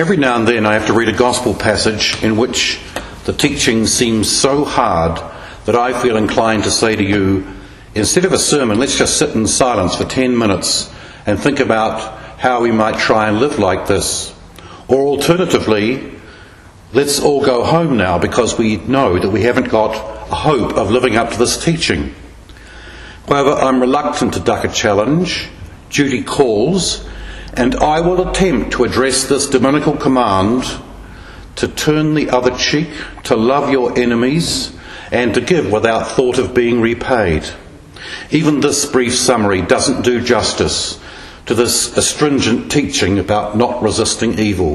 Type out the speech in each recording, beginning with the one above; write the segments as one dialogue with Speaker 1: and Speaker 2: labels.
Speaker 1: Every now and then I have to read a gospel passage in which the teaching seems so hard that I feel inclined to say to you, instead of a sermon, let's just sit in silence for 10 minutes and think about how we might try and live like this. Or alternatively, let's all go home now because we know that we haven't got a hope of living up to this teaching. However, I'm reluctant to duck a challenge. Duty calls, and I will attempt to address this dominical command to turn the other cheek, to love your enemies, and to give without thought of being repaid. Even this brief summary doesn't do justice to this astringent teaching about not resisting evil.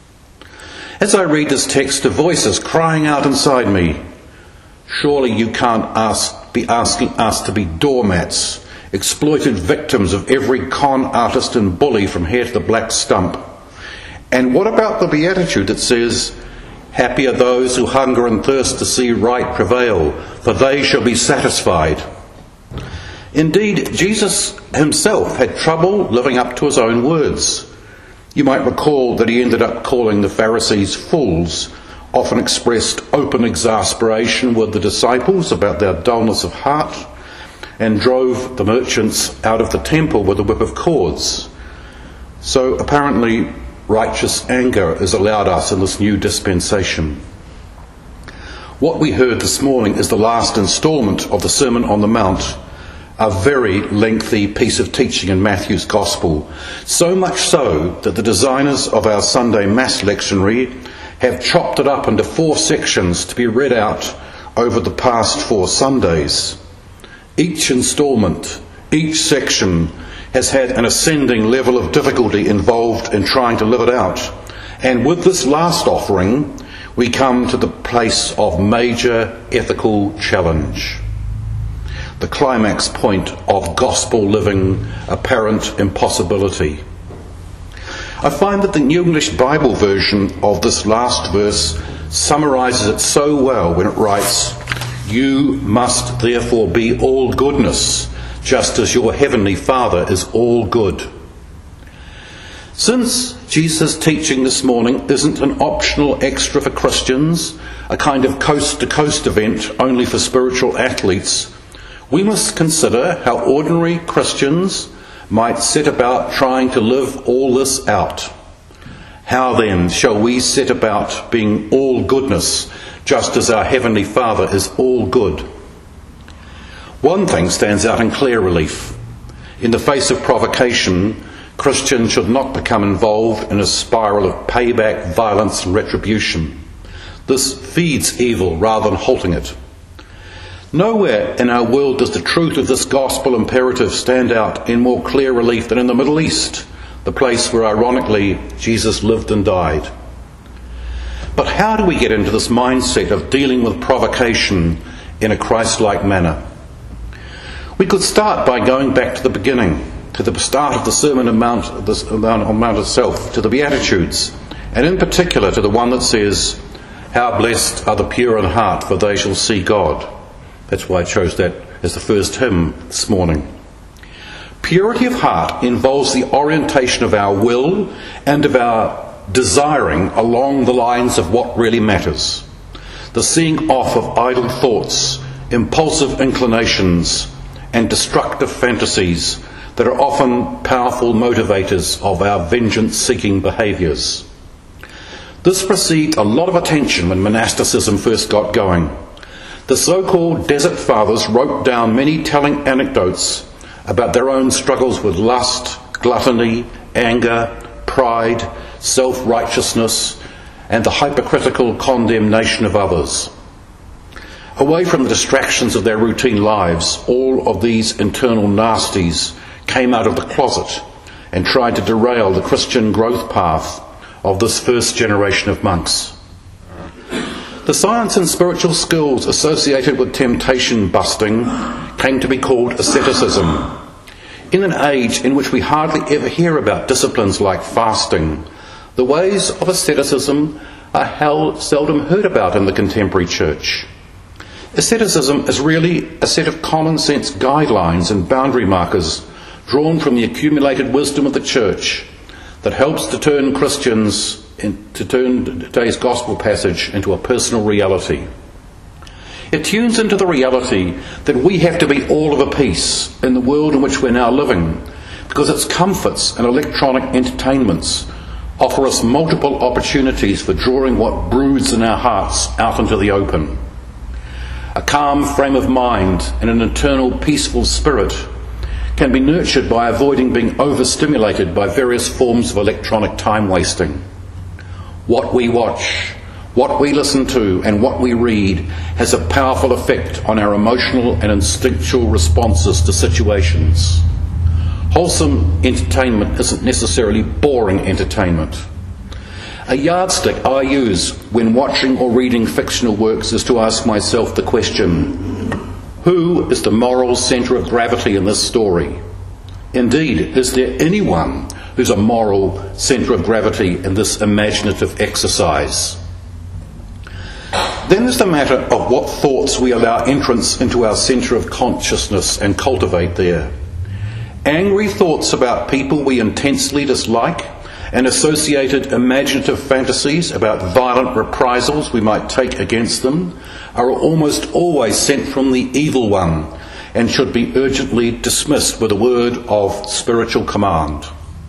Speaker 1: As I read this text, a voice is crying out inside me, surely you can't be asking us to be doormats, exploited victims of every con artist and bully from here to the black stump. And what about the beatitude that says, happy are those who hunger and thirst to see right prevail, for they shall be satisfied. Indeed, Jesus himself had trouble living up to his own words. You might recall that he ended up calling the Pharisees fools, often expressed open exasperation with the disciples about their dullness of heart, and drove the merchants out of the temple with a whip of cords. So apparently righteous anger is allowed us in this new dispensation. What we heard this morning is the last instalment of the Sermon on the Mount, a very lengthy piece of teaching in Matthew's Gospel, so much so that the designers of our Sunday Mass lectionary have chopped it up into 4 sections to be read out over the past 4 Sundays. Each instalment, each section has had an ascending level of difficulty involved in trying to live it out. And with this last offering, we come to the place of major ethical challenge. The climax point of gospel living, apparent impossibility. I find that the New English Bible version of this last verse summarises it so well when it writes, you must therefore be all goodness, just as your heavenly Father is all good. Since Jesus' teaching this morning isn't an optional extra for Christians, a kind of coast-to-coast event only for spiritual athletes, we must consider how ordinary Christians might set about trying to live all this out. How then shall we set about being all goodness, just as our Heavenly Father is all good? One thing stands out in clear relief. In the face of provocation, Christians should not become involved in a spiral of payback, violence and retribution. This feeds evil rather than halting it. Nowhere in our world does the truth of this gospel imperative stand out in more clear relief than in the Middle East, the place where ironically Jesus lived and died. But how do we get into this mindset of dealing with provocation in a Christ-like manner? We could start by going back to the beginning, to the start of the Sermon on Mount itself, to the Beatitudes, and in particular to the one that says, how blessed are the pure in heart, for they shall see God. That's why I chose that as the first hymn this morning. Purity of heart involves the orientation of our will and of our desiring along the lines of what really matters. The seeing off of idle thoughts, impulsive inclinations, and destructive fantasies that are often powerful motivators of our vengeance-seeking behaviours. This received a lot of attention when monasticism first got going. The so-called Desert Fathers wrote down many telling anecdotes about their own struggles with lust, gluttony, anger, pride, self-righteousness, and the hypocritical condemnation of others. Away from the distractions of their routine lives, all of these internal nasties came out of the closet and tried to derail the Christian growth path of this first generation of monks. The science and spiritual skills associated with temptation busting came to be called asceticism. In an age in which we hardly ever hear about disciplines like fasting, the ways of asceticism are seldom heard about in the contemporary church. Asceticism is really a set of common sense guidelines and boundary markers drawn from the accumulated wisdom of the church that helps to turn Christians to turn today's gospel passage into a personal reality. It tunes into the reality that we have to be all of a piece in the world in which we're now living, because its comforts and electronic entertainments offer us multiple opportunities for drawing what broods in our hearts out into the open. A calm frame of mind and an internal peaceful spirit can be nurtured by avoiding being overstimulated by various forms of electronic time wasting. What we watch, what we listen to, and what we read has a powerful effect on our emotional and instinctual responses to situations. Wholesome entertainment isn't necessarily boring entertainment. A yardstick I use when watching or reading fictional works is to ask myself the question, who is the moral centre of gravity in this story? Indeed, is there anyone who's a moral centre of gravity in this imaginative exercise? Then there's the matter of what thoughts we allow entrance into our centre of consciousness and cultivate there. Angry thoughts about people we intensely dislike and associated imaginative fantasies about violent reprisals we might take against them are almost always sent from the evil one and should be urgently dismissed with a word of spiritual command.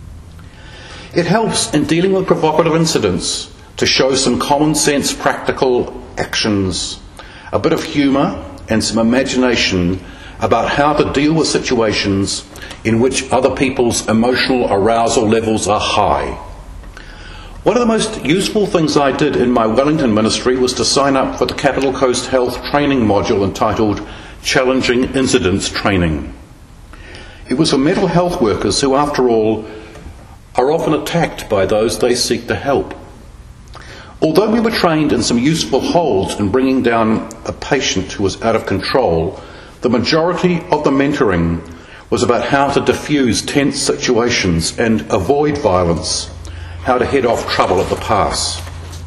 Speaker 1: It helps in dealing with provocative incidents to show some common sense practical actions, a bit of humour and some imagination about how to deal with situations in which other people's emotional arousal levels are high. One of the most useful things I did in my Wellington ministry was to sign up for the Capital Coast Health training module entitled Challenging Incidents Training. It was for mental health workers who, after all, are often attacked by those they seek to help. Although we were trained in some useful holds in bringing down a patient who was out of control, the majority of the mentoring was about how to diffuse tense situations and avoid violence, how to head off trouble at the pass.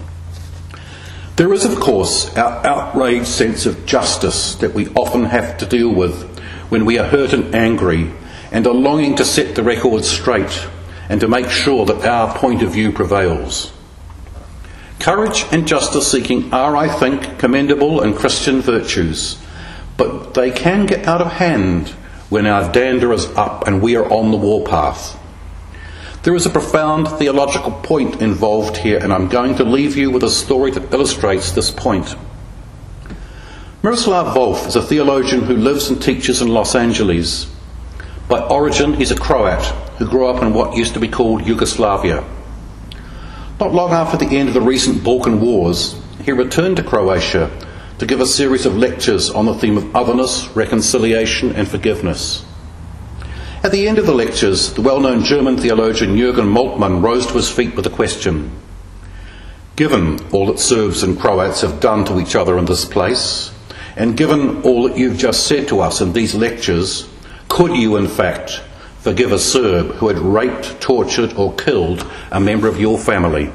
Speaker 1: There is, of course, our outraged sense of justice that we often have to deal with when we are hurt and angry and are longing to set the record straight and to make sure that our point of view prevails. Courage and justice seeking are, I think, commendable and Christian virtues, but they can get out of hand when our dander is up and we are on the warpath. There is a profound theological point involved here, and I'm going to leave you with a story that illustrates this point. Miroslav Volf is a theologian who lives and teaches in Los Angeles. By origin, he's a Croat who grew up in what used to be called Yugoslavia. Not long after the end of the recent Balkan Wars, he returned to Croatia to give a series of lectures on the theme of otherness, reconciliation and forgiveness. At the end of the lectures, the well-known German theologian Jürgen Moltmann rose to his feet with a question. Given all that Serbs and Croats have done to each other in this place, and given all that you've just said to us in these lectures, could you in fact forgive a Serb who had raped, tortured or killed a member of your family?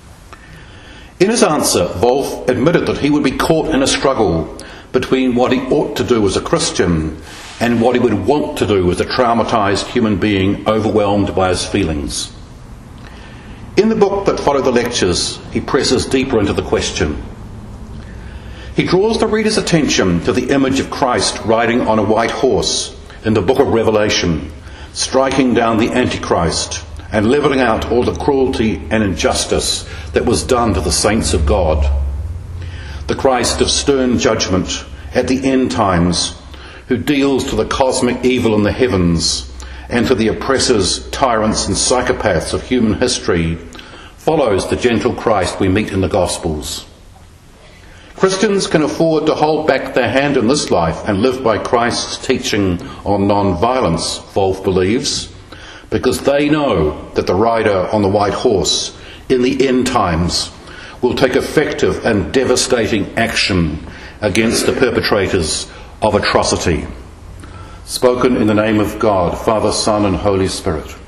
Speaker 1: In his answer, Volf admitted that he would be caught in a struggle between what he ought to do as a Christian and what he would want to do as a traumatised human being overwhelmed by his feelings. In the book that followed the lectures, he presses deeper into the question. He draws the reader's attention to the image of Christ riding on a white horse in the book of Revelation, striking down the Antichrist and levelling out all the cruelty and injustice that was done to the saints of God. The Christ of stern judgment at the end times, who deals to the cosmic evil in the heavens and to the oppressors, tyrants and psychopaths of human history, follows the gentle Christ we meet in the Gospels. Christians can afford to hold back their hand in this life and live by Christ's teaching on non-violence, Volf believes, because they know that the rider on the white horse in the end times will take effective and devastating action against the perpetrators of atrocity. Spoken in the name of God, Father, Son and Holy Spirit.